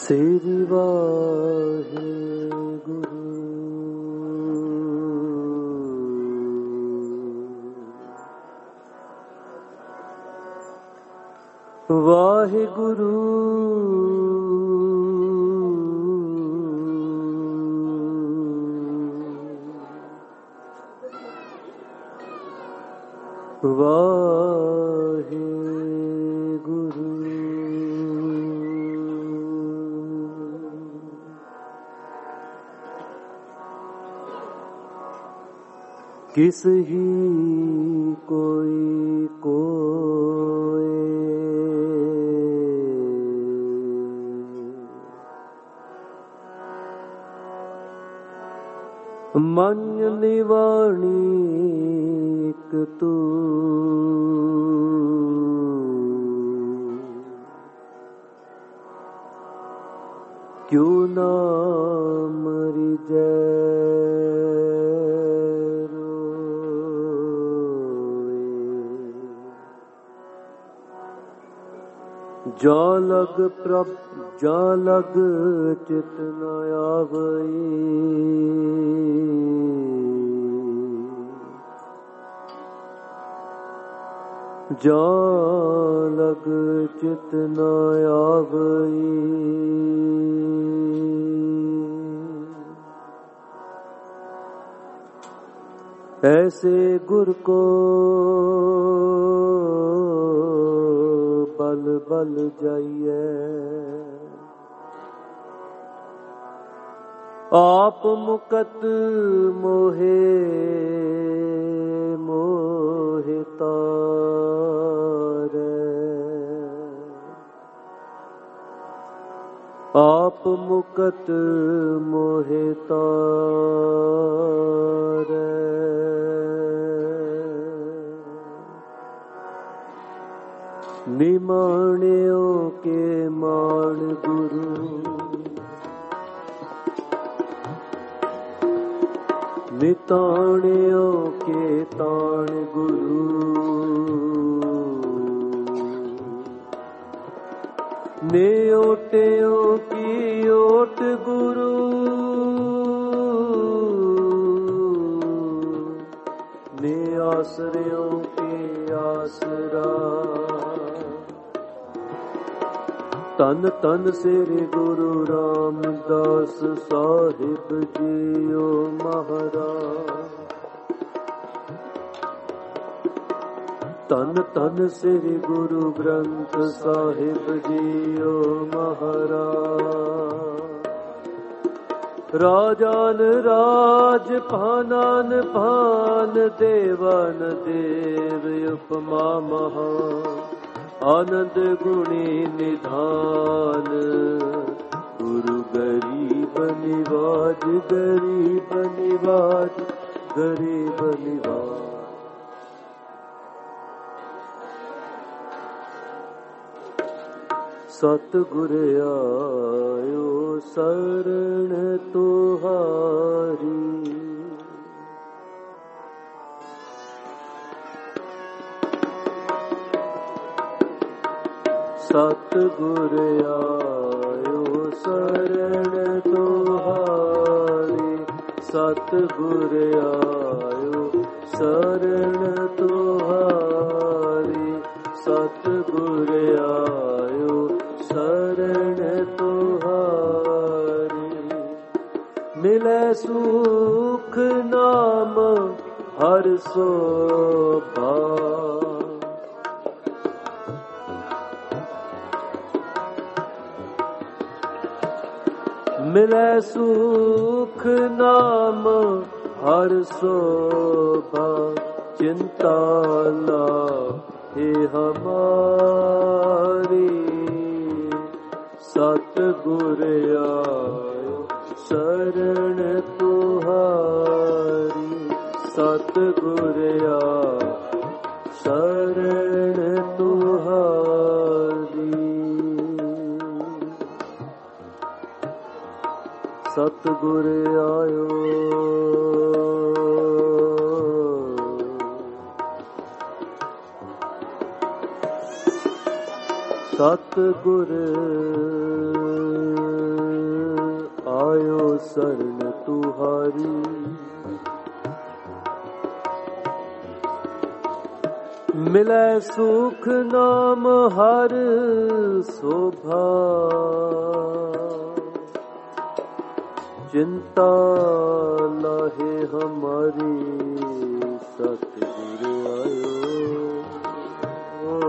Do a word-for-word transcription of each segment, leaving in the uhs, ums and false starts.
श्री वाहे गुरु वाहे गुरु वाहे गुरु किस ही कोई कोय मन निवाणिक तू क्यों ना मरी जा लग प्रभ जा लग चित न आवई जा लग चित न आवई ऐसे गुर को बल बल जाइए आप मुकत मोहे मोहे तारे आप मुकत मोहे तारे निमाण्यो के मान गुरु निताण्यो के ताण गुरु ने ओट्यो की ओट गुरु ने आसरियों के आसरा तन तन श्री गुरु रामदास साहिब जियो महाराज तन तन श्री गुरु ग्रंथ साहिब जियो महाराज राजान राज भानान भान देवन देव उपमा महान आनंद गुणी निधान गुरु गरीब निवाज गरीब निवाज गरीब निवाज सतगुर आयो शरण तुहारी सतगुर आयो शरण तुहारी सतगुर आयो शरण तुहारी सतगुर आयो शरण तुहारी मिले सुख नाम हर शोभा मिले सुख नाम हर शोभा चिंता ना हे हमारी सतगुर आयो शरण तुहारी सतगुर आयो शरण तुहारी सतगुर आयो सतगुर शरण तुहारी। मिलै सुख नाम हर शोभा, चिंता लाहे हमारी सतगुर आयो।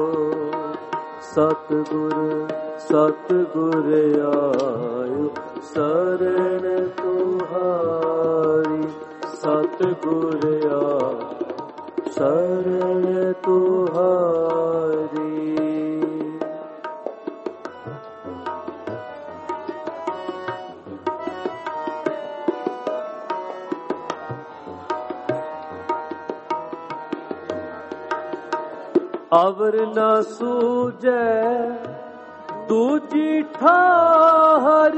सतगुर सतगुर आयो शरण तुहारी। सतगुर आयो शरण तुहारी। अवर न सूझै दूजी ठाहर,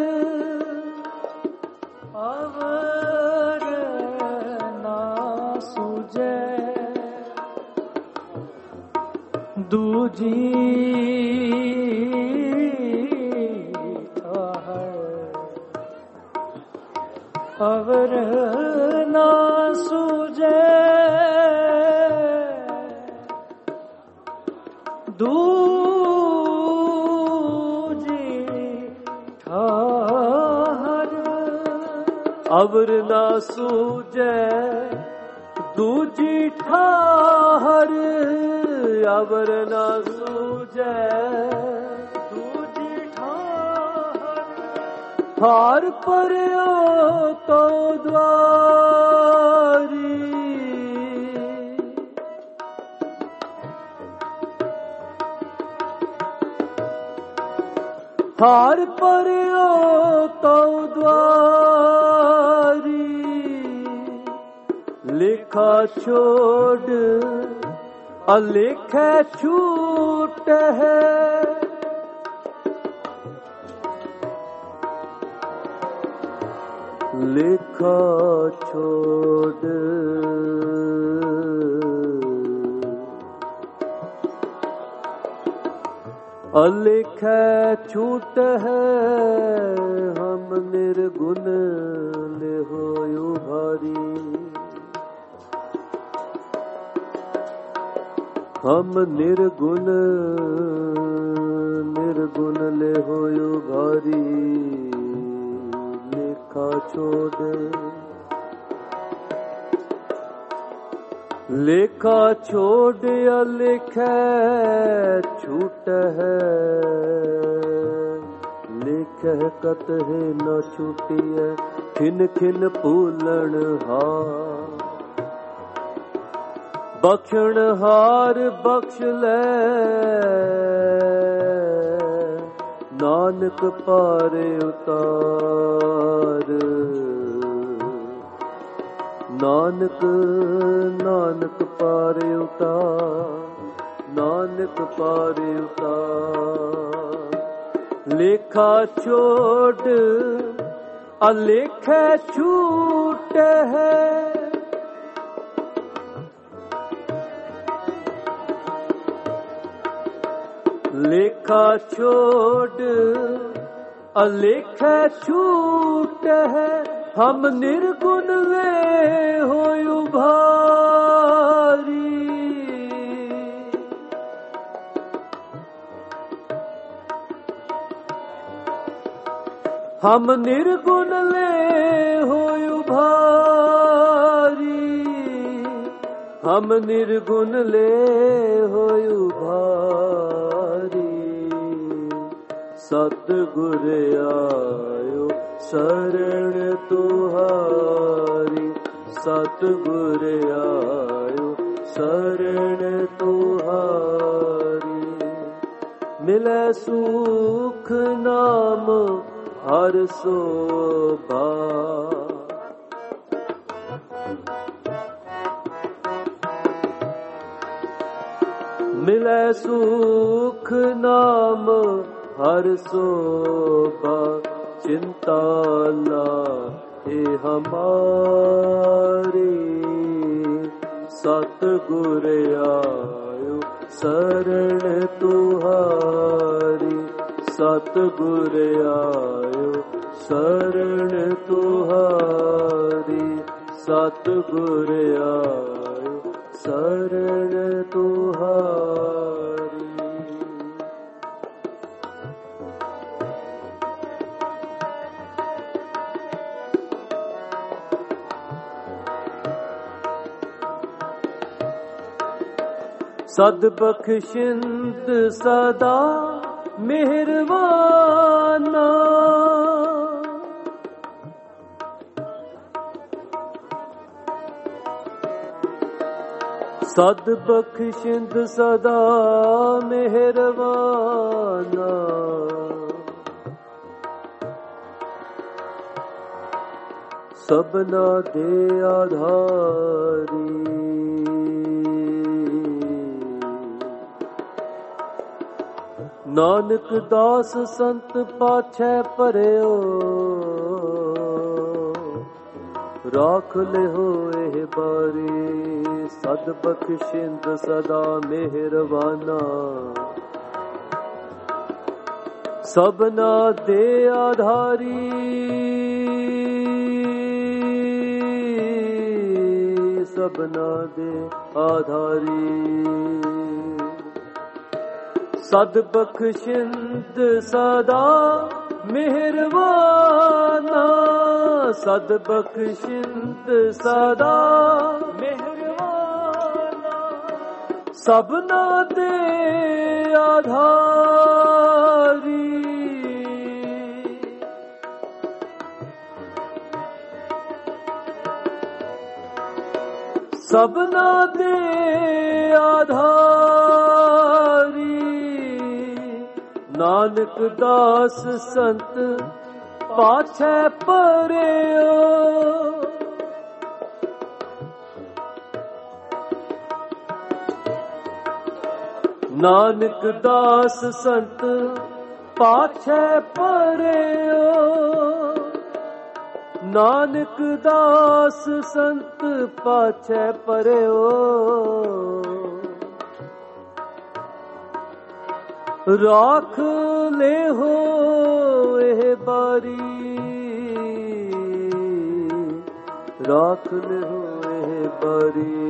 अवर न सूझै दूजी ठाहर। अवर न सूझै दूजी ठाहर। अवर न सूझै दूजी ठाहर। अवर न सूझै दूजी ठाहर। हार पर्यो तो द्वारी, हार पर्यो तो द्वारी। लेखा छोड़ अलेखे छूट है, लेखा छोड़ अलेखे छूट है। हम निर्गुण ले होयो भारी, हम निर्गुण निर्गुण ले होयो भारी। लेखा छोड़ लेखा छोड़ अलेखे छूट है। लेखे कतहे न छूटिए खिन खिन भूलन हार। बख्शण हार बख्श ले नानक पारे उतार। नानक नानक पारे उतार। नानक पारे उतार। लेखा छोड़ अलेखे छूट है। लेखा छोड़ अलेखे छूट है। हम निर्गुण वे होयो भारी। हम निर्गुण ले होयो भारी। हम निर्गुण ले होयो भारी। सतगुर आयो शरण तुहारी। सतगुर आयो शरण तुहारी। मिलै सुख नाम हर शोभा। मिलै सुख नाम हर शोभा। चिंता लाहे हमारी। सतगुर आयो शरण तुहारी। ਸਤਿਗੁਰ ਆਇਓ ਸਰਣ ਤੁਹਾਰੀ, ਸਤਿਗੁਰ ਆਇਓ ਸਰਣ ਤੁਹਾਰੀ। ਸਦ ਬਖਸ਼ਿੰਦ ਸਦਾ ਮਿਹਰਬਾਨਾ, ਸਦ ਬਖਸ਼ਿੰਦ ਸਦਾ ਮਿਹਰਬਾਨਾ, ਸਭਨਾ ਦੇ ਆਧਾਰੀ। ਨਾਨਕ ਦਾਸ ਸੰਤ ਪਾਛੈ ਭਰਿਓ, ਰਾਖ ਲਿਓ ਇਹ ਬਾਰੀ। ਸਦ ਬਖਸ਼ਿੰਦ ਸਦਾ ਮਿਹਰਬਾਨਾ, ਸਭਨਾ ਦੇ ਆਧਾਰੀ। ਸਭਨਾ ਦੇ ਆਧਾਰੀ। ਸਦ ਬਖਸ਼ਿੰਦ ਸਦਾ ਮਿਹਰਬਾਨਾ, ਸਦ ਬਖਸ਼ਿੰਦ ਸਦਾ ਮਿਹਰਬਾਨਾ, ਸਭਨਾ ਦੇ ਆਧਾਰੀ। ਸਭਨਾ ਦੇ ਆਧਾਰੀ। ਨਾਨਕ ਦਾਸ ਸੰਤ ਪਾਛੈ ਭਰਿਓ, ਨਾਨਕ ਦਾਸ ਸੰਤ ਪਾਛੈ ਭਰਿਓ, ਨਾਨਕ ਦਾਸ ਸੰਤ ਪਾਛੈ ਭਰਿਓ। ਰਾਖ ਲਿਓ ਇਹ ਬਾਰੀ, ਰਾਖ ਲਿਓ ਇਹ ਬਾਰੀ।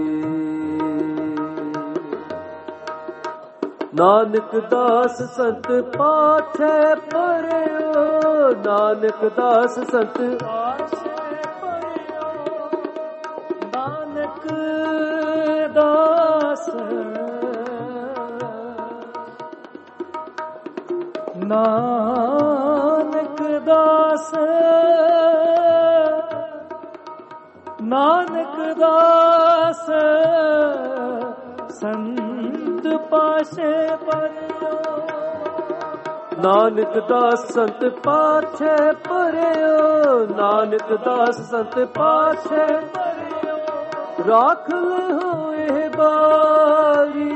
ਨਾਨਕ ਦਾਸ ਸੰਤ ਪਾਛੈ ਭਰਿਓ, ਨਾਨਕ ਦਾਸ ਸੰਤ ਪਾਛੈ ਭਰਿਓ, ਨਾਨਕ ਦਾਸ ਨਾਨਕ ਦਾਸ ਨਾਨਕ ਦਾਸ ਸੰਤ ਪਾਛੈ ਭਰਿਓ, ਨਾਨਕ ਦਾਸ ਸੰਤ ਪਾਛੈ ਭਰਿਓ, ਨਾਨਕ ਦਾਸ ਸੰਤ ਪਾਛੈ ਭਰਿਓ। ਰਾਖ ਲਿਓ ਇਹ ਬਾਰੀ,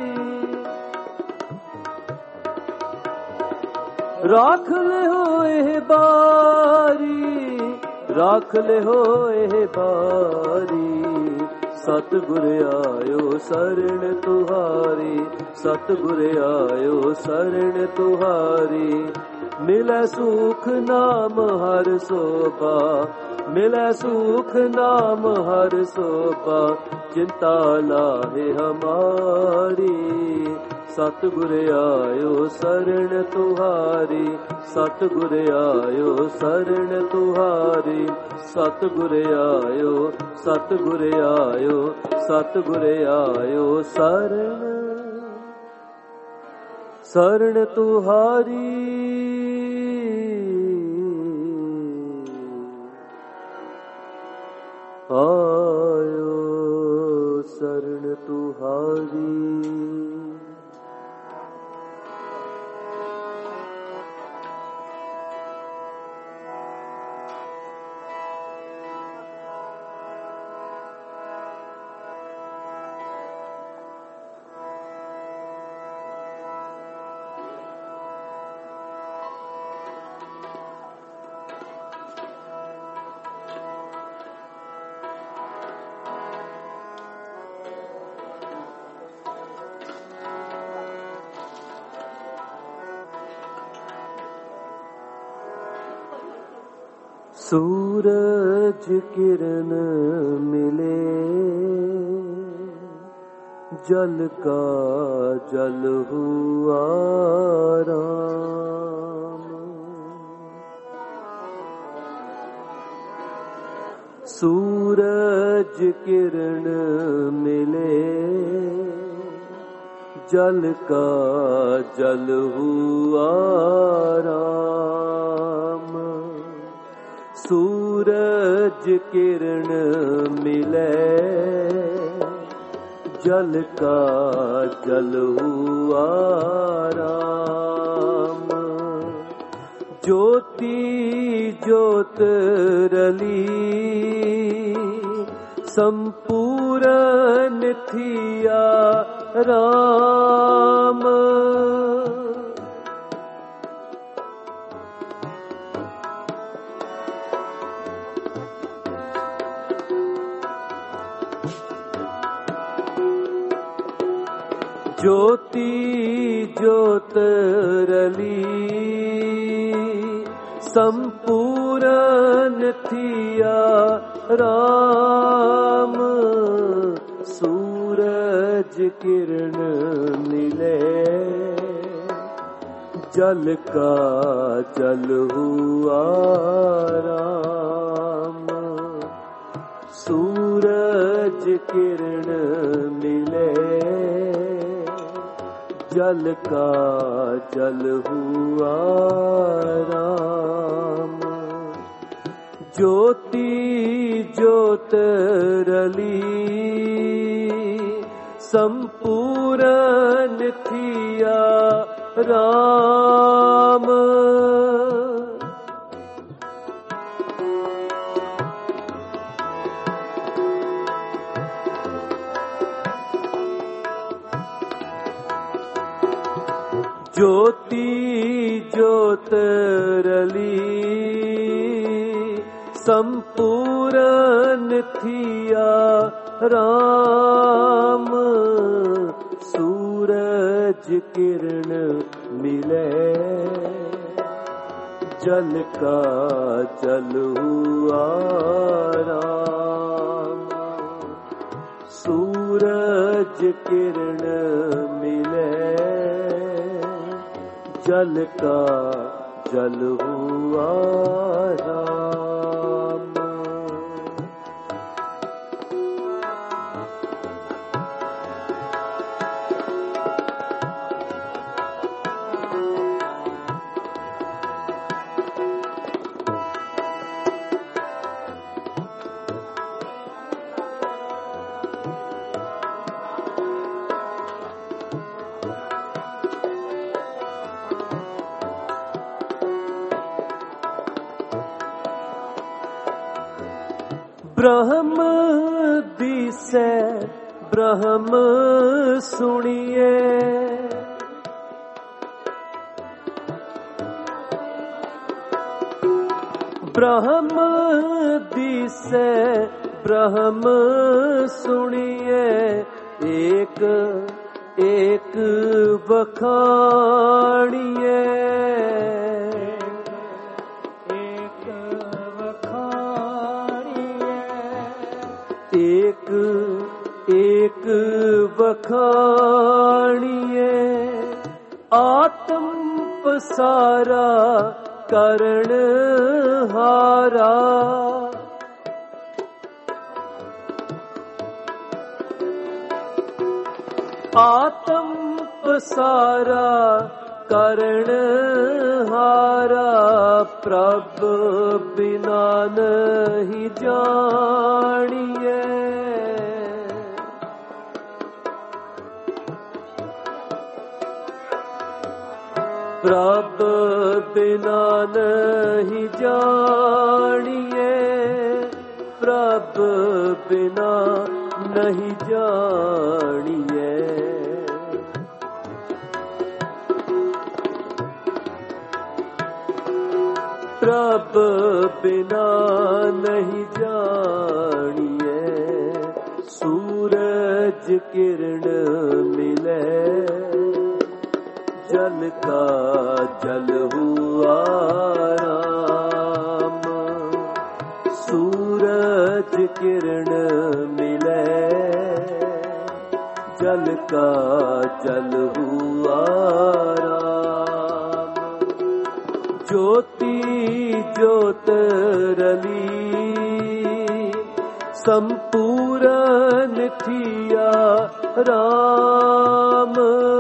ਰਾਖ ਲਿਓ ਇਹ ਬਾਰੀ, ਰਾਖ ਲਿਓ ਇਹ ਬਾਰੀ। ਸਤਿਗੁਰ ਆਇਓ ਸਰਣ ਤੁਹਾਰੀ, ਸਤਿਗੁਰ ਆਇਓ ਸਰਣ ਤੁਹਾਰੀ। ਮਿਲੈ ਸੁਖ ਨਾਮ ਹਰਿ ਸੋਭਾ, ਮਿਲੈ ਸੁਖ ਨਾਮ ਹਰਿ ਸੋਭਾ। ਚਿੰਤਾ ਲਾਹੇ ਹਮਾਰੀ, ਸਤਿਗੁਰ ਆਇਓ ਸਰਣ ਤੁਹਾਰੀ, ਸਤਿਗੁਰ ਆਇਓ ਸਰਣ ਤੁਹਾਰੀ। ਸਤਿਗੁਰ ਆਇਓ, ਸਤਿਗੁਰ ਆਇਓ, ਸਤਿਗੁਰ ਆਇਓ ਸਰਣ, ਸਰਣ ਤੁਹਾਰੀ। ਆਇਓ ਸਰਣ ਤੁਹਾਰੀ। सूरज किरण मिले जल का जल हुआ राम। सूरज किरण मिले जल का जल हुआ राम। सूरज किरण मिले जल का जल हुआ राम। ज्योति ज्योत रली संपूर्ण थिया राम। ज्योति ज्योत रली संपूर्ण थिया राम। सूरज किरण मिले जल का जल हुआ राम। सूरज किरण मिले जल का जल हुआ राम। ज्योति ज्योत रली संपूर्ण थिया राम। ज्योति ज्योत रली संपूर्ण थिया राम। सूरज किरण मिले जल का जल हुआ राम। सूरज किरण मिले जल का जल हुआ राम। ब्रह्म दिसे ब्रह्म सुनिए। ब्रह्म दिसे ब्रह्म सुनिए। एक एक बखानिए। एक एक बखानिए। आत्म पसारा करण हारा। आत्म पसारा करण हारा। प्रभ बिना नहीं जानिए। प्रभ बिना नहीं जानिए। प्रभ बिना नहीं जानिए। प्रभ बिना नहीं जानिए। सूरज किरण मिले जल का जल हुआ राम। किरण मिले, जल का जल हुआ राम। ज्योति ज्योत रली, संपूर्ण थिया राम।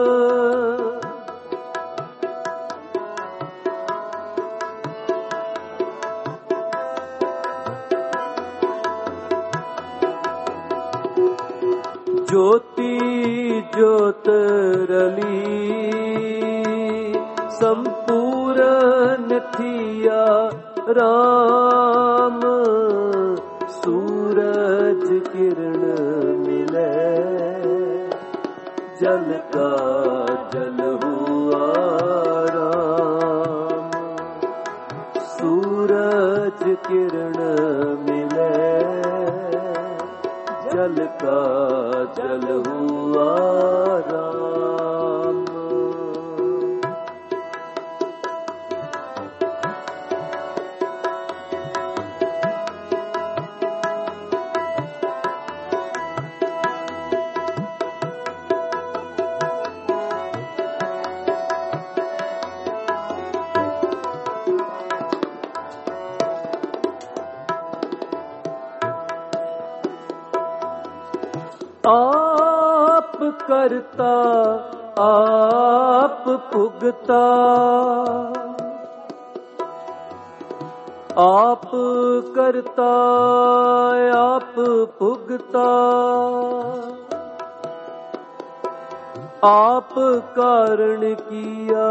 ज्योति ज्योत रली, संपूर्ण थिया राम। सूरज किरण मिले, जल का जल हुआ राम। सूरज किरण मिले, जल का जल हुआ राम। आप करता आप भुगता, आप करता आप भुगता। आप कारण किया,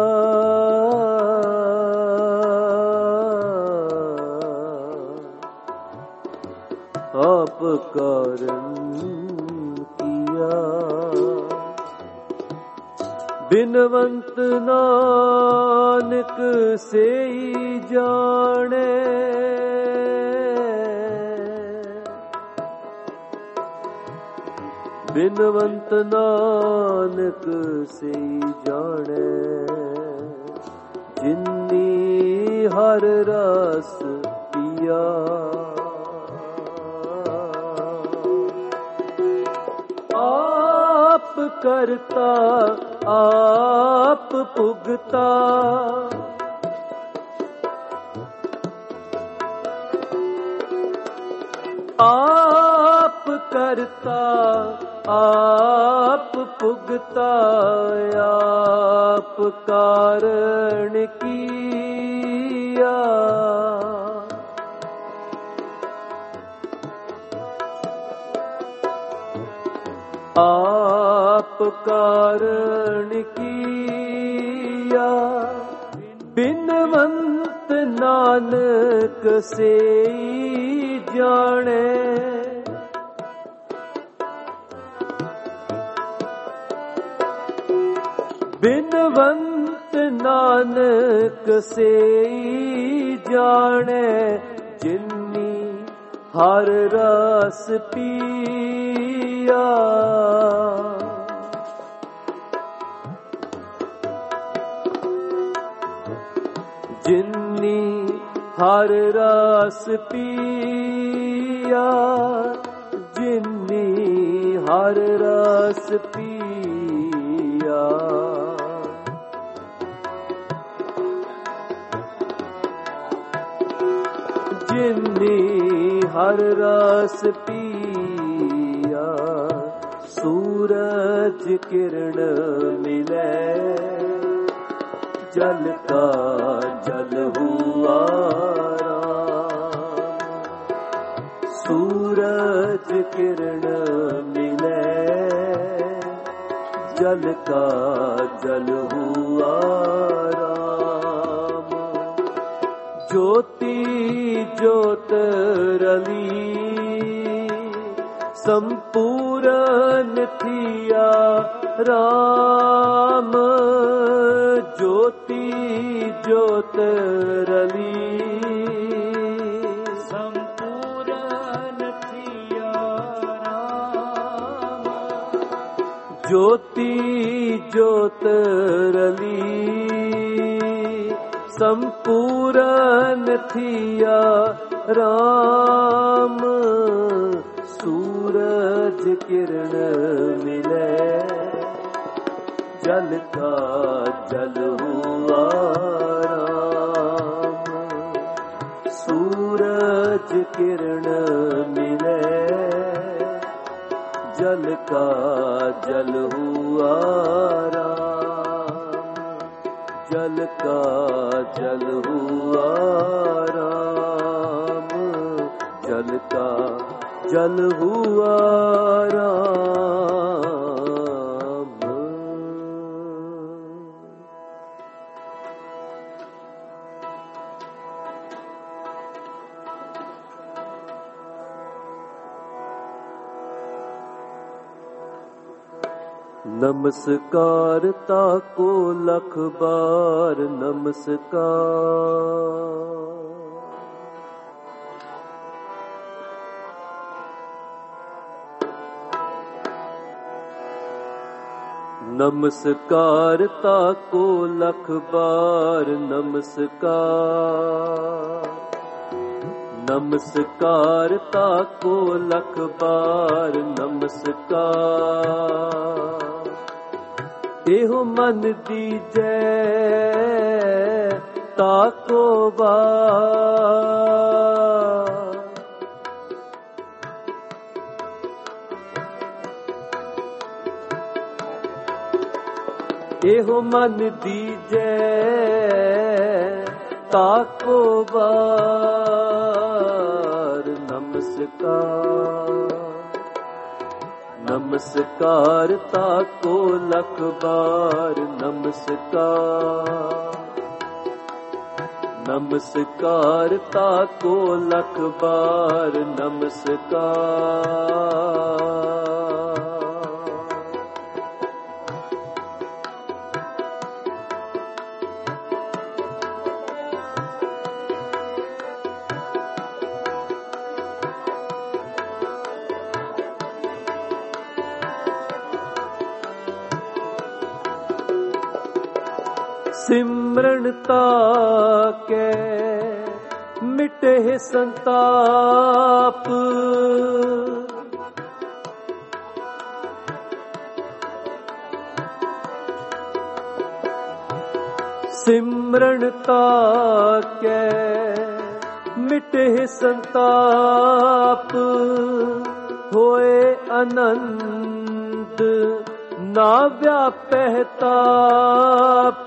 आप कारण बिनवंत नानक से ही जाने। बिनवंत नानक से ही जाने, जिन्नी हर रस पिया। आप करता आप भुगता, आप करता आप भुगता। आप कारण किया, आप कारण किया। बिनवंत नानक से जाने, बिनवंत नानक से जाने। जिन्नी हर रस पिया, जिन्नी हर रस पिया। जिन्नी हर रस पिया। जिन्नी हर रस पिया। सूरज किरण मिले, जल का जल हुआ राम। सूरज किरण मिले, जल का जल हुआ राम। ज्योति ज्योत रली, संपूर्ण थिया राम। ज्योति ज्योत रली, संपूर्ण थिया राम। ज्योति ज्योत रली, संपूर्ण पूरन थिया राम, सूरज किरण मिले, जल का जल हुआ राम। सूरज किरण मिले, जल का जल हुआ राम। जल का जल हुआ राम, जल का जल हुआ राम। नमस्कार ताको लख बार नमस्कार। नमस्कार ताको लख बार नमस्कार। नमस्कार ताको लख बार नमस्कार। एहो मन दीजै ताको बार। एहो मन दीजै ताको बार। नमस्कार नमस्कार ताको लख बार नमस्कार। नमस्कार ताको लख बार नमस्कार। सिमरन ताके मिटे संताप। सिमरन ताके मिटे संताप। होए आनंद ना व्यापह ताप।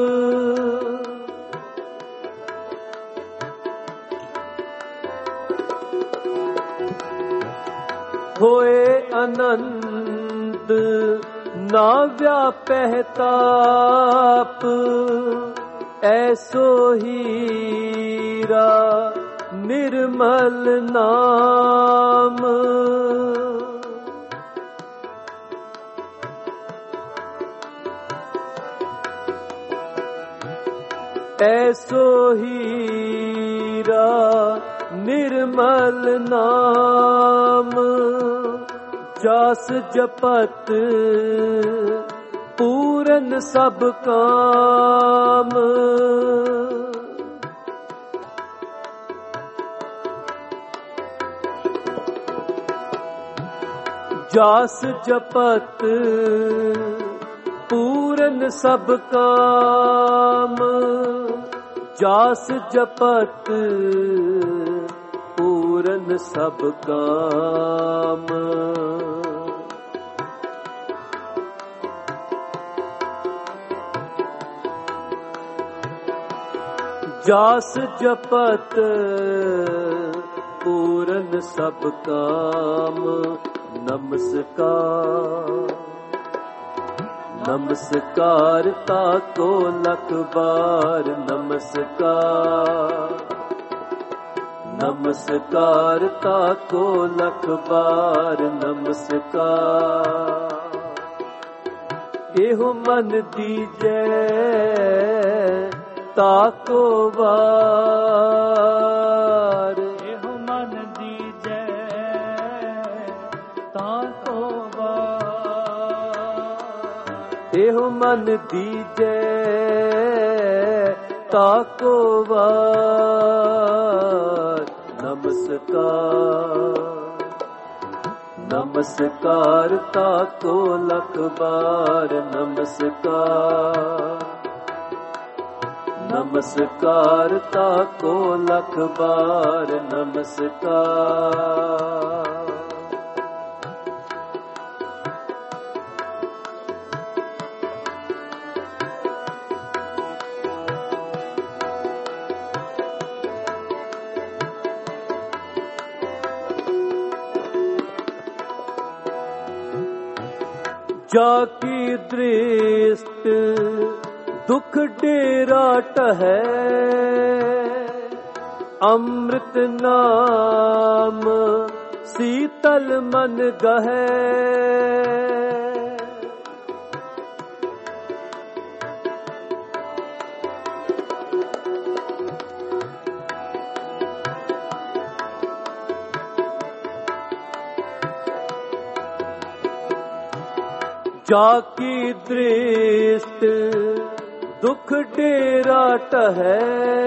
होए आनंद ना व्यापह ताप। ऐसो हीरा निर्मल नाम। ऐसो हीरा निर्मल नाम। जास जपत पूरन सब काम। जास जपत पूरन सब काम। जास जपत पूरन सब काम। जास जपत पूरन सब काम। नमस्कार नमस्कार ताको लख बार नमस्कार। नमस्कार ताको लख बार नमस्कार। एहो मन दीजै ताको बार। एहो मन दीजै ताको बार। एहो मन दीजै ताको वार नमस्कार। नमस्कार ताको लख बार नमस्कार। नमस्कार ताको लख बार नमस्कार। जाकी दृष्ट दुख डेरा टहै, अमृत नाम शीतल मन गहै। जाकी दृष्ट दुख डेरा टहै,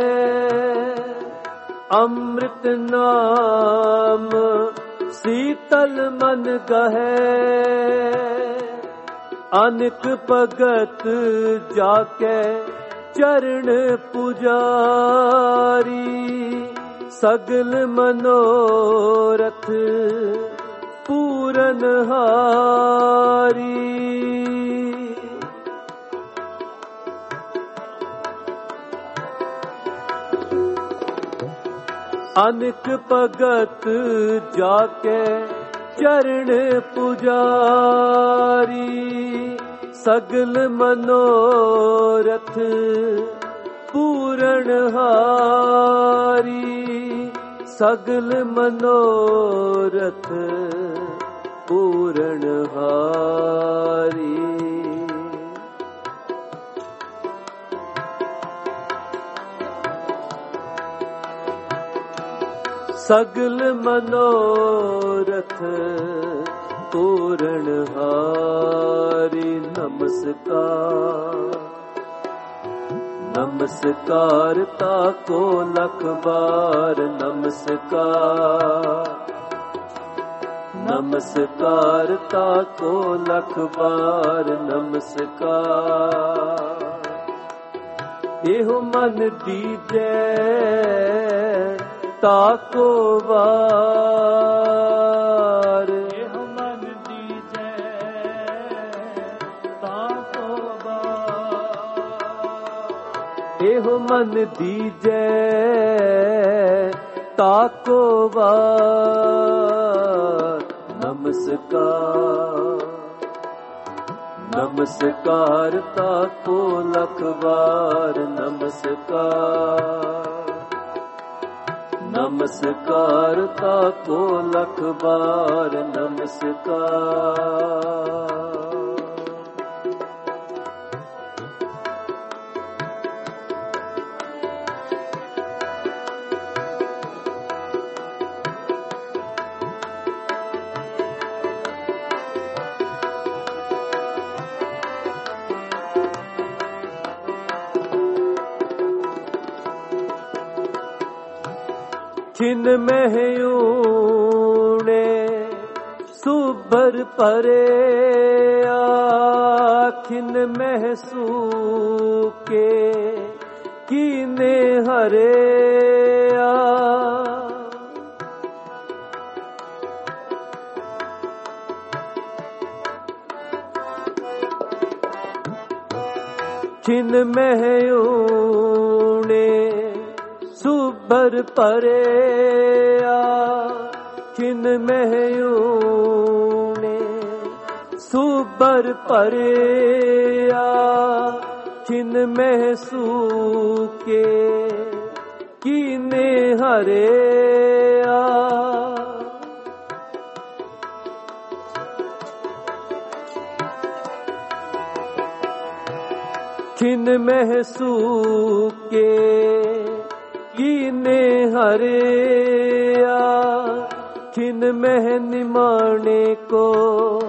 अमृत नाम शीतल मन गहै। अनेक भगत जाके चरण पुजारी, सगल मनोरथ पूरन हारी। अनेक भगत जाके चरण पुजारी, सगल मनोरथ पूरण हारी। सगल मनोरथ पूरण हारी। सगल मनोरथ पूरण हारी। नमस्कार नमस्कार ताको लख बार नमस्कार। नमस्कार ताको लख बार नमस्कार। एहो मन दीजै ताको वार। एहो मन दीजै ताको वार। एहो मन दीजै ताको वार। नमस्कार नमस्कार ताको लख बार नमस्कार। नमस्कार ताको लख बार नमस्कार। छिन महयूने सुबर परे, आखिन महसू के कीने हरे। छिन महयूने सुबर परे, छिन महयूने सुबर परे। छिन महसू के कीने हरे। छिन महसू के कीने हरे। छिन मह निमाने को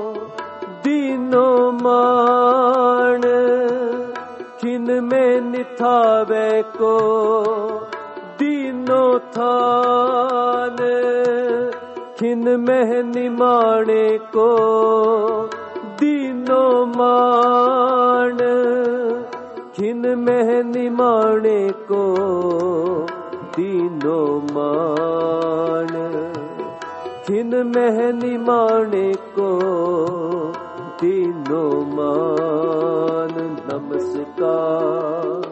दीनो मान, छिन में नित थावे को दीनो थान खिन में निमाणे को दीनो मान खिन में निमाणे को दीनो मान खिन में निमाणे को दीनो मान। नमस्कार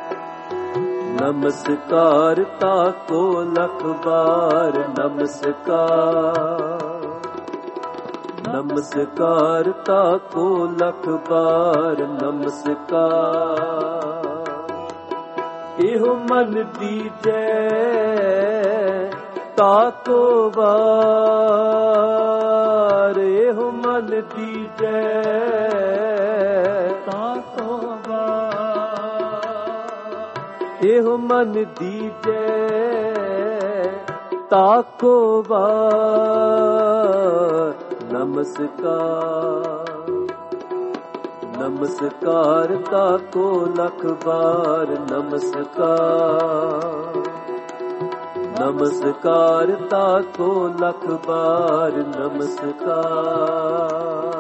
नमस्कार ताको लख बार नमस्कार नमस्कार ताको लख बार नमस्कार। एहो मन दीजे ताको बार एहो मन दीजे ताको बार एहो मन दीजे ताको बार। नमस्कार नमस्कार ताको लख बार नमस्कार नमस्कार ताको लख बार नमस्कार।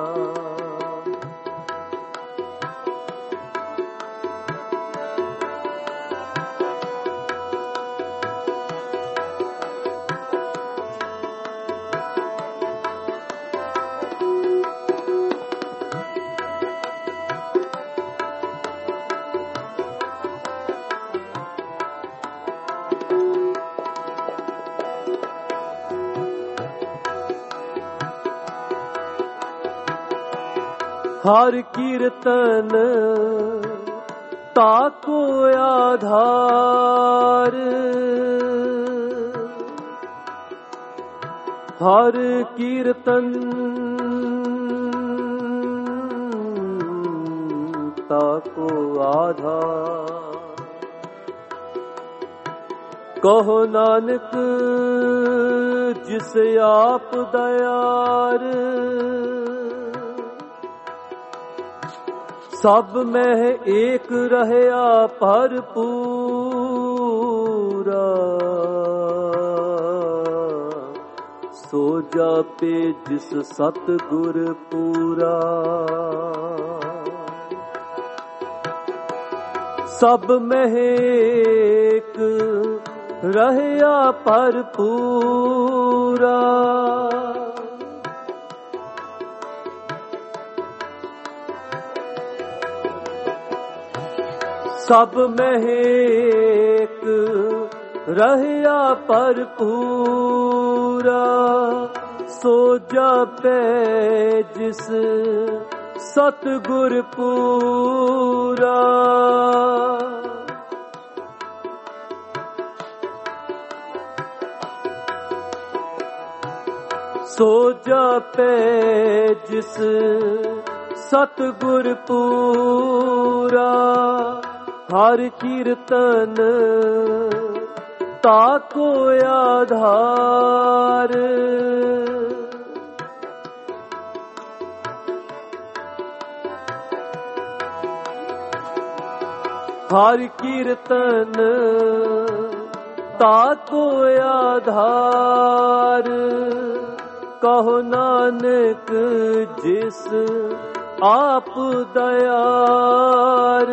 हर कीर्तन ताको आधार हर कीर्तन ताको आधार। कहो नानक जिस आप दयार सब में एक रहया भरपूरा सो जापे जिस सतगुर पूरा। सब में एक रहया भरपूरा सब में एक रहया भरपूरा सो जापे जिस सतगुर पूरा। सो जापे जिस सतगुर पूरा। हर कीर्तन ताको आधार हर कीर्तन ताको आधार। कहो नानक जिस आप दयार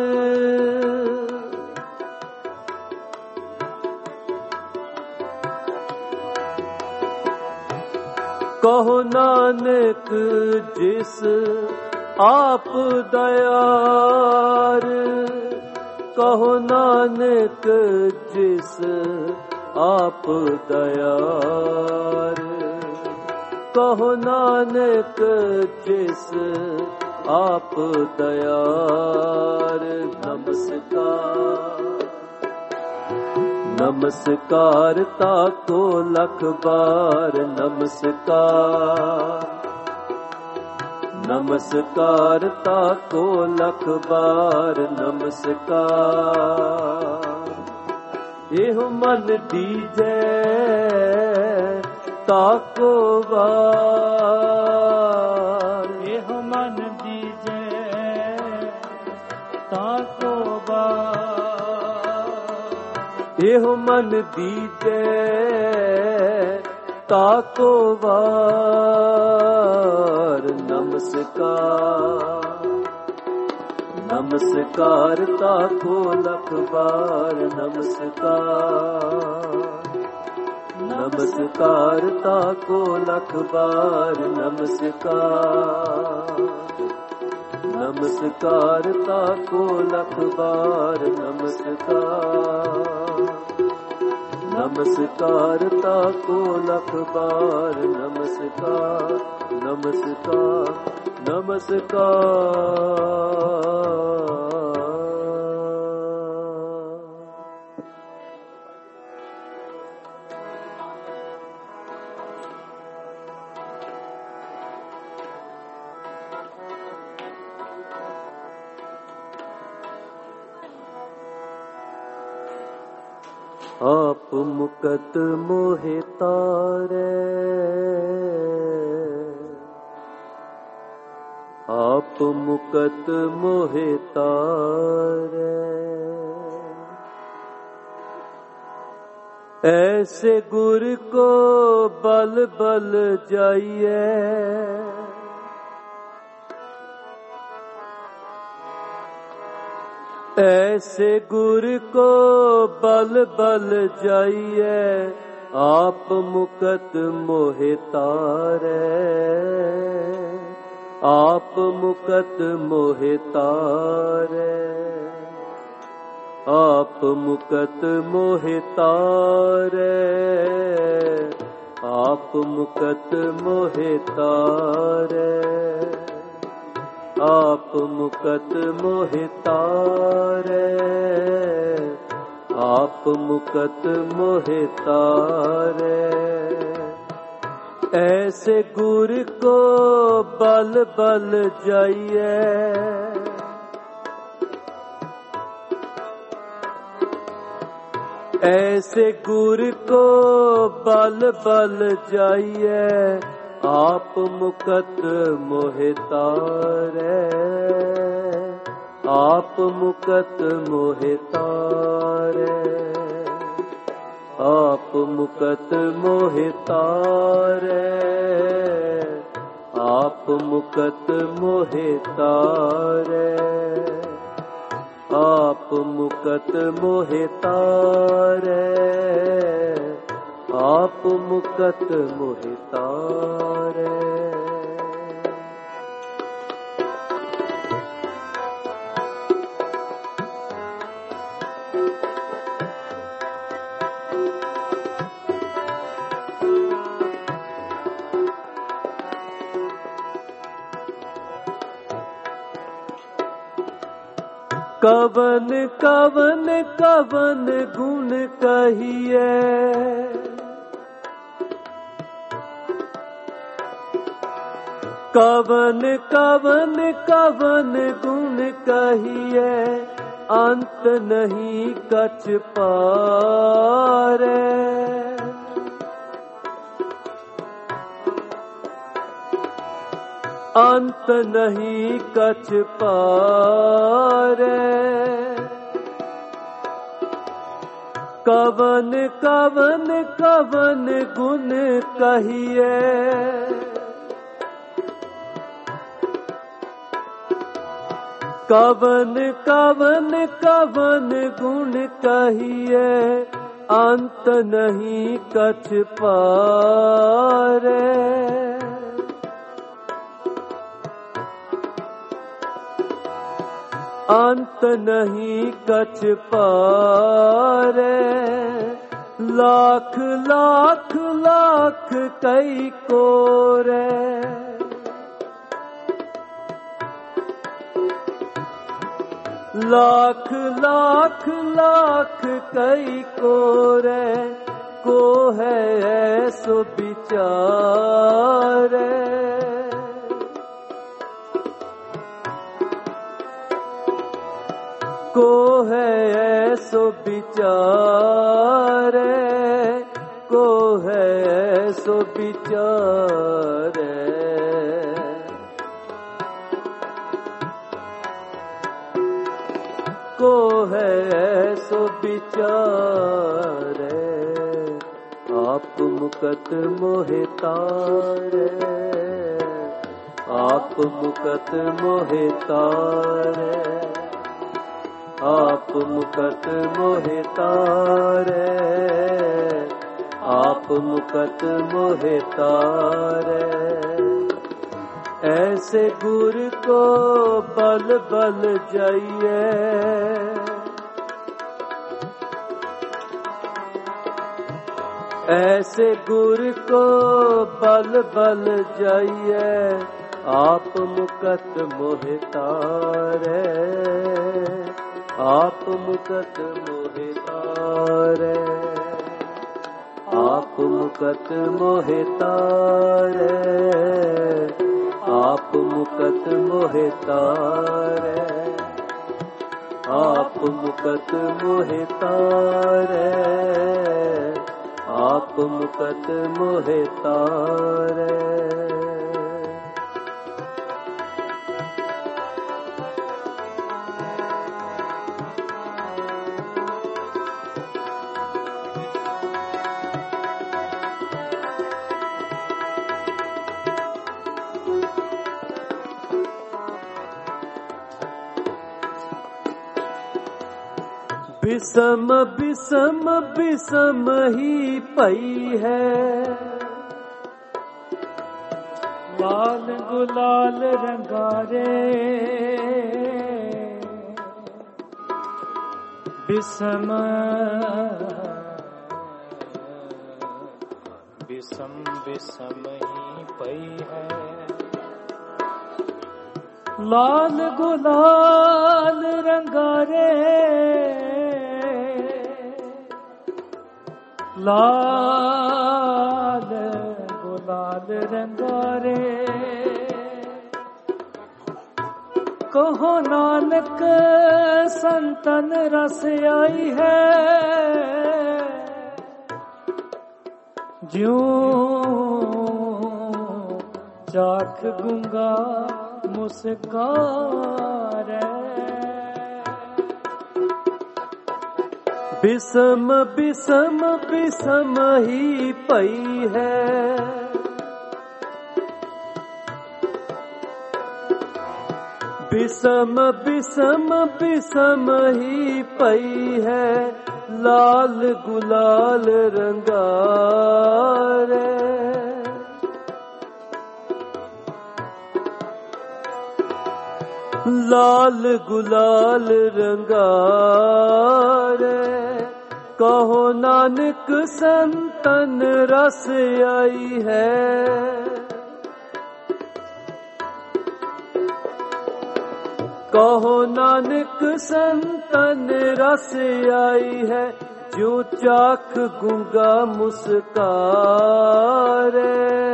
कहो नानक जिस आप दयार। कहो नानक जिस आप दयार। कहो नानक जिस आप दयार। नमस्कार नमस्कार ताको लख बार नमस्कार नमस्कार ताको लख बार नमस्कार। एहो मन दीजे ताको बार एहो मन दीजे ताको बार। जेहो मन दीजे ताको वार नमस्कार नमस्कार ताको लख बार नमस्कार नमस्कार ताको लख बार नमस्कार नमस्कार ताको लख बार नमस्कार नमस्कार ताको लख बार नमस्कार नमस्कार नमस्कार। आप मुकत मोहे तारे आप मुकत मोहे तारे ऐसे गुर को बल बल जाइए ऐसे गुर को बल बल जाइए आप मुकत मोहे तारे आप मुकत मोहे तारे आप मुकत मोहे तारे आप मुकत मोहे तारे आप मुकत मोहे तारे आप मुकत मोहे तारे ऐसे गुर को बल बल जाइए ऐसे गुर को बल बल जाइए आप मुकत मोहे तारे आप मुकत मोहे तारे आप मुकत मोहे तारे आप मुकत मोहे तारे आप मुकत मोहे तारे आप मुकत मोहे तारे। कवन कवन कवन गुण कहिए कवन कवन कवन गुण कहिए अंत नहीं कछ पारे अंत नहीं कछ पारे कवन कवन कवन गुण कहिए कवन कवन कवन गुण कहिए अंत नहीं कछ पारे अंत नहीं कछ पारे लाख लाख लाख कई कोरे लाख लाख लाख कई कोरे को है ऐसो विचारे को है ऐसो विचारे को है ऐसो विचारे को है ऐसो विचारे आप मुकत मोहे तारे, आप मुकत मोहे तारे, आप मुकत मोहे तारे, आप मुकत मोहे तारे। ऐसे गुर को बल बल जाइए, ऐसे गुर को बल बल जाइए, आप मुकत मोहे तारे, आप मुकत मोहे तारे, आप मुकत मोहे तारे, आप मुकत मोहे तारे, आप मुकत मोहे तारे, आप मुकत मोहे तारे। बिसम बिसम बिसम ही पई है, लाल गुलाल रंगारे, बिसम बिसम बिसम ही पई है, लाल गुलाल रंगारे, लाल गुलाल रंगारे। कहो नानक संतन रस आई है, ज्यों चाख गूंगा मुस्कारे। बिसम बिसम बिसम ही पई है, बिसम बिसम बिसम ही पई है, लाल गुलाल रंगारे। लाल गुलाल रंगारे, कहो नानक संतन रस आई है, कहो नानक संतन रस आई है, जो चाख गूंगा मुस्कारे।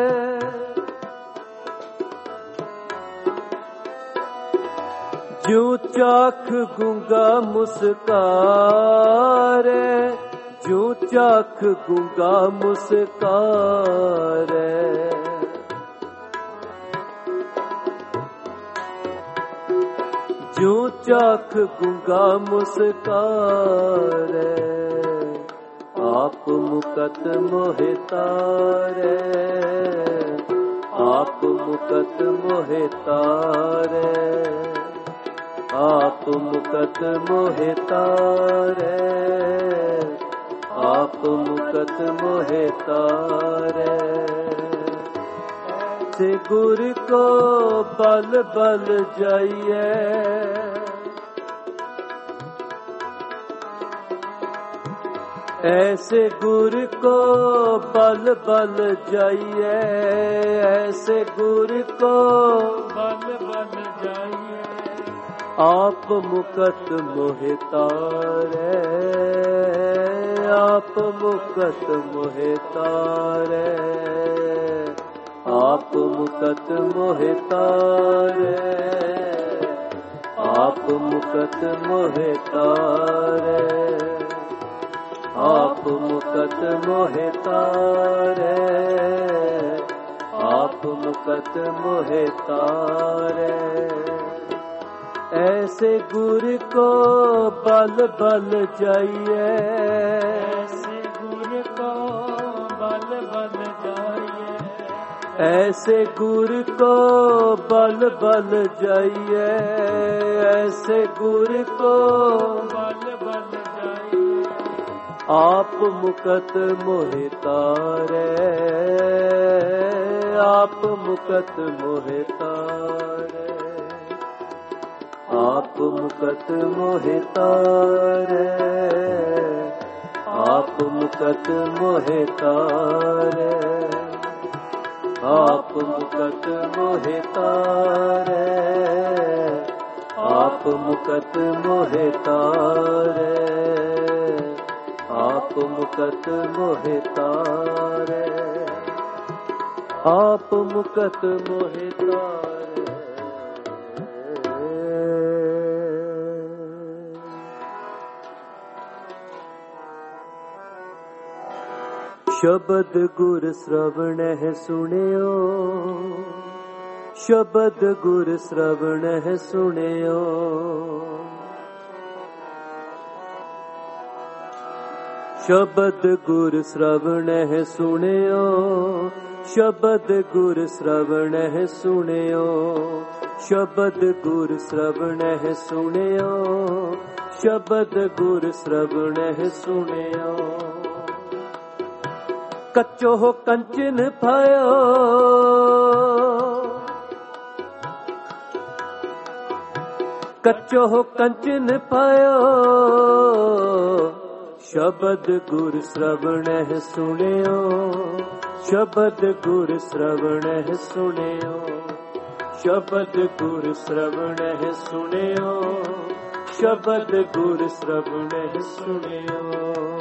जो चाख गूंगा मुस्कारे, जो चाख गूंगा मुस्कारे। जो चाख गूंगा मुस्कारे, आप मुकत मोहे तारे, आप मुकत मोहे तारे, आप मुकत मोहे तारे, आप मुकत मोहे तारे। से गुर को बल बल जाइए, ऐसे गुर को बल बल जाइए, ऐसे गुर को बल बल जाइए, आप मुकत मोहे तारे, आप मुकत मोहे तारे, आप मुकत मोहे तारे, आप मुकत मोहे तारे, आप मुकत मोहे तारे, आप मुकत मोहे तारे। ऐसे गुर को बल बल जाइए, ऐसे गुर को बल बल बल जाइए। ऐसे गुर को बल बल जाइए, ऐसे गुर को बल बल जाइए। आप मुकत मोहि तारे, आप मुकत मोहि तारे, आप मुकत मोहि तारे, आप मुकत मोहि तारे, आप मुकत मोहि तारे, आप मुकत मोहि तारे, आप मुकत मोहि तारे, आप मुकत मोहि तारे। शब्द गुर श्रवणह सुनियो, शब्द गुर श्रवणह सुनियो, शब्द गुर श्रवणह सुनियो, शब्द गुर श्रवणह सुनियो, शब्द गुर श्रवणह सुनियो, शब्द गुर श्रवणह सुनियो। कच्चो कंचन भयो, कच्चो कंचन भयो, शब्द गुर श्रवणह सुनियो, शब्द गुर श्रवणह सुनियो, शब्द गुर श्रवणह सुनियो, शब्द गुर श्रवणह सुनियो।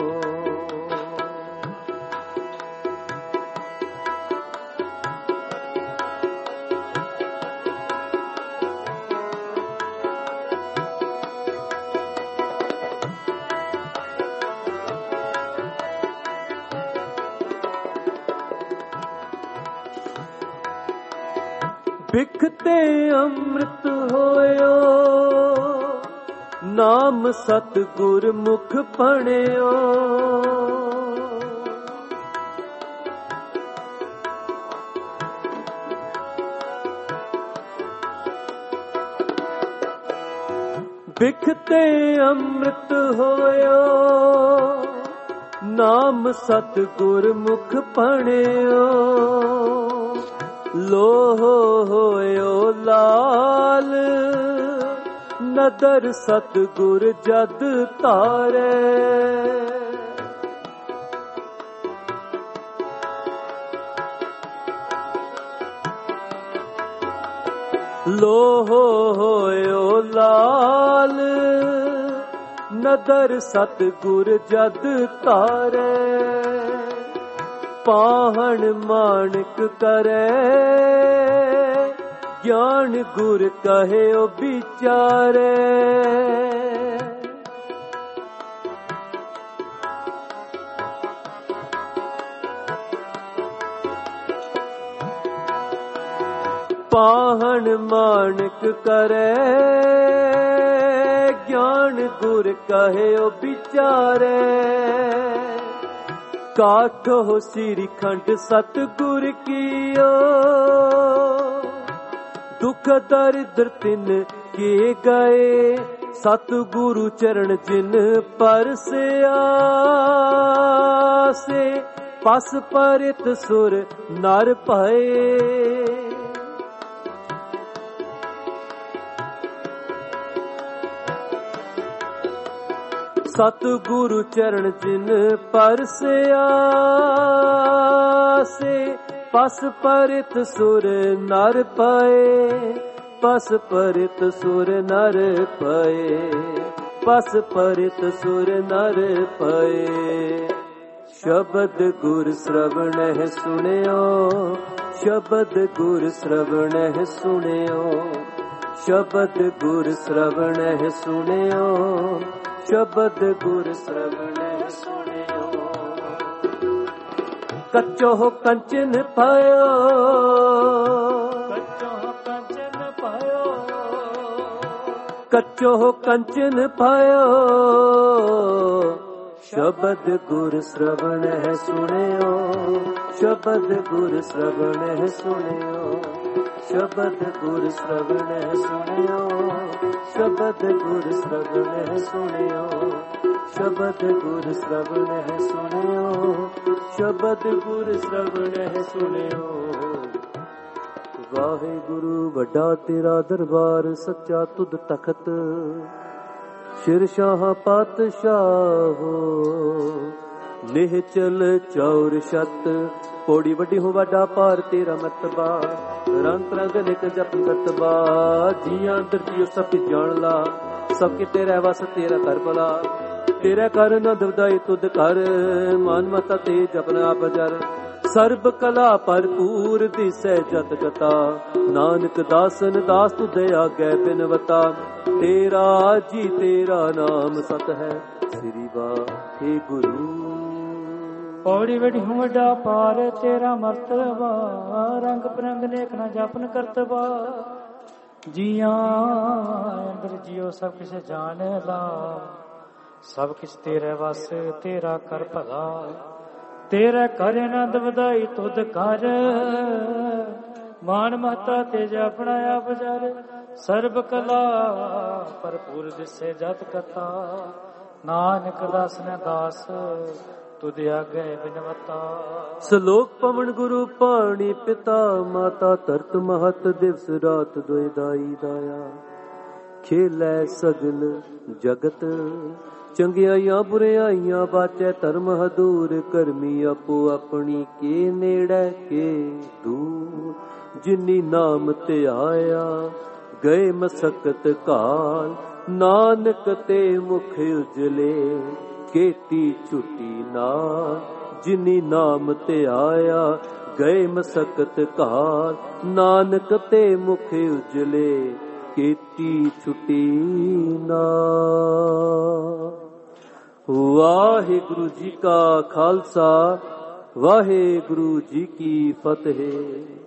बिखते अमृत होयो, नाम सतगुर मुख पढ़ियो, बिखते अमृत होयो, नाम सतगुर मुख पढ़ियो, लोहो होयो लाल, नदर सतगुर जद तारे, लोहो होयो लाल, नदर सतगुर जद तारे, पाहन माणक करे, ज्ञान गुर कहे ओ बिचारे, पाहन माणक करे, ज्ञान गुर कहे ओ बिचारे, काठो श्री खंड सतगुर कियो, दुख दरिद्र तिन के गए, सतगुरु चरण जिन परसे आसे, पस परित सुर नर भये, सतगुरु चरण जिन परसे आसे, पस परित सुर नर पाए, पस परित सुर नर पाए, पस परित सुर नर पाए। शब्द गुर श्रवणह सुनियो, शब्द गुर श्रवणह सुनियो, शब्द गुर श्रवणह सुनियो, शब्द गुर श्रवणह सुनियो। कच्चो कंचन भयो, कच्चो कंचन भयो, कच्चो कंचन भयो, शब्द गुर श्रवणह सुनियो, ਸ਼ਬਦ ਗੁਰ ਸ਼ਰਵਣ ਸੁਣਿਓ, ਸ਼ਬਦ ਗੁਰ ਸ਼ਰਵਣ ਸੁਣਿਓ, ਸ਼ਬਦ ਗੁਰ ਸ਼ਰਵਣ ਸੁਣਿਓ, ਸ਼ਬਦ ਗੁਰ ਸ਼ਰਵਣ ਸੁਣਿਓ, ਸ਼ਬਦ ਗੁਰ ਸ਼ਰਵਣ ਸੁਣਿਓ। ਵਾਹਿਗੁਰੂ ਵੱਡਾ ਤੇਰਾ ਦਰਬਾਰ, ਸੱਚਾ ਤੁਧ ਤਖਤ, ਸ਼ਿਰਸ਼ਾਹ ਪਾਤਸ਼ਾਹੋ, ਨਿਹਚਲ ਚੌਰ ਛਤ, ਪੌੜੀ ਵੱਡੀ ਹੋ ਵੱਡਾ ਭਾਰ ਤੇਰਾ ਮਰਤਬਾ, ਰੰਗ ਰੰਗ ਨਿਕ ਜਪ ਕਰਤਬਾ, ਜੀਆਂ ਅੰਦਰ ਜੀਓ ਸਭ ਜਾਣ ਲਾ, ਸਭ ਕਿਤੇ ਰਹਿ ਵਸ ਤੇਰਾ ਕਰ ਭਲਾ, ਤੇਰਾ ਕਰ ਨਾ ਦਵਦਾਈ ਤੁਧ ਕਰ, ਮਨ ਮਤਾ ਤੇ ਜਪਨ ਆਪ ਜਰ, ਸਰਬ ਕਲਾ ਭਰਪੂਰ ਦਿਸੈ ਜਤ ਕਤਾ, ਨਾਨਕ ਦਾਸਨ ਦਾਸ ਤੁਧ ਆਗੈ ਬਿਨਵਤਾ, ਤੇਰਾ ਜੀ ਤੇਰਾ ਨਾਮ ਸਤ ਹੈ, ਸ੍ਰੀ ਵਾਹਿਗੁਰੂ। ਪੌੜੀ ਵਡੀ ਹੂੰ ਵੱਡਾ ਪਾਰ ਤੇਰਾ ਮਰਤਬਾ, ਰੰਗ ਬਰੰਗ ਨੇਕ ਨਾ ਜਪਨ ਕਰਤਬਾ, ਜੀਆਂ ਅੰਦਰ ਜਿਉ ਸਭ ਕਿਛ ਜਾਣ ਲਾ, ਸਭ ਕਿਛ ਤੇਰੇ ਵਸ ਤੇਰਾ ਕਰ ਭਲਾ, ਤੇਰਾ ਕਰ ਆਨੰਦ ਵਧਾਈ ਤੁਧ ਕਰ, ਮਾਨ ਮਹਤਾ ਤੇ ਜਪਣਾ ਆਪ ਜਰ, ਸਰਬ ਕਲਾ ਭਰਪੂਰ ਦਿਸੇ ਜਤ ਕਥਾ, ਨਾਨਕ ਦਾਸ ਨੇ ਦਾਸ ਤੁਧ ਆਗੇ ਬਿਨਵਤਾ। ਸ਼ਲੋਕ ਪਵਨ ਗੁਰੂ ਪਾਣੀ ਪਿਤਾ ਮਾਤਾ, ਧਰਤ ਮਹਤ ਦਿਵਸ ਰਾਤ ਦੋਇ ਦਾਈ ਦਾਇਆ, ਖੇਲੈ ਸਗਲ ਜਗਤ, ਚੰਗਿਆਈਆਂ ਬੁਰਿਆਈਆਂ ਬਾਚੈ ਧਰਮ ਹਦੂਰ, ਕਰਮੀ ਆਪੋ ਆਪਣੀ ਕੇ ਨੇੜੇ ਕੇ ਦੂਰ, ਜਿਨੀ ਨਾਮ ਧਿਆਇਆ ਗਏ ਮਸਕਤ ਕਾਲ, ਨਾਨਕ ਤੇ ਮੁਖ ਉਜਲੇ ਕੀਤੀ ਛੁਟੀ ਨਾਲ, ਜਿਨੀ ਨਾਮ ਧਿਆਇਆ ਗਏ ਮਸਕਤ ਕਾਲ, ਨਾਨਕ ਤੇ ਮੁਖ ਉਜਲੇ ਕੀਤੀ ਛੁਟੀ ਨਾਲ। ਵਾਹਿਗੁਰੂ ਜੀ ਕਾ ਖਾਲਸਾ, ਵਾਹਿਗੁਰੂ ਜੀ ਕੀ ਫਤਿਹ।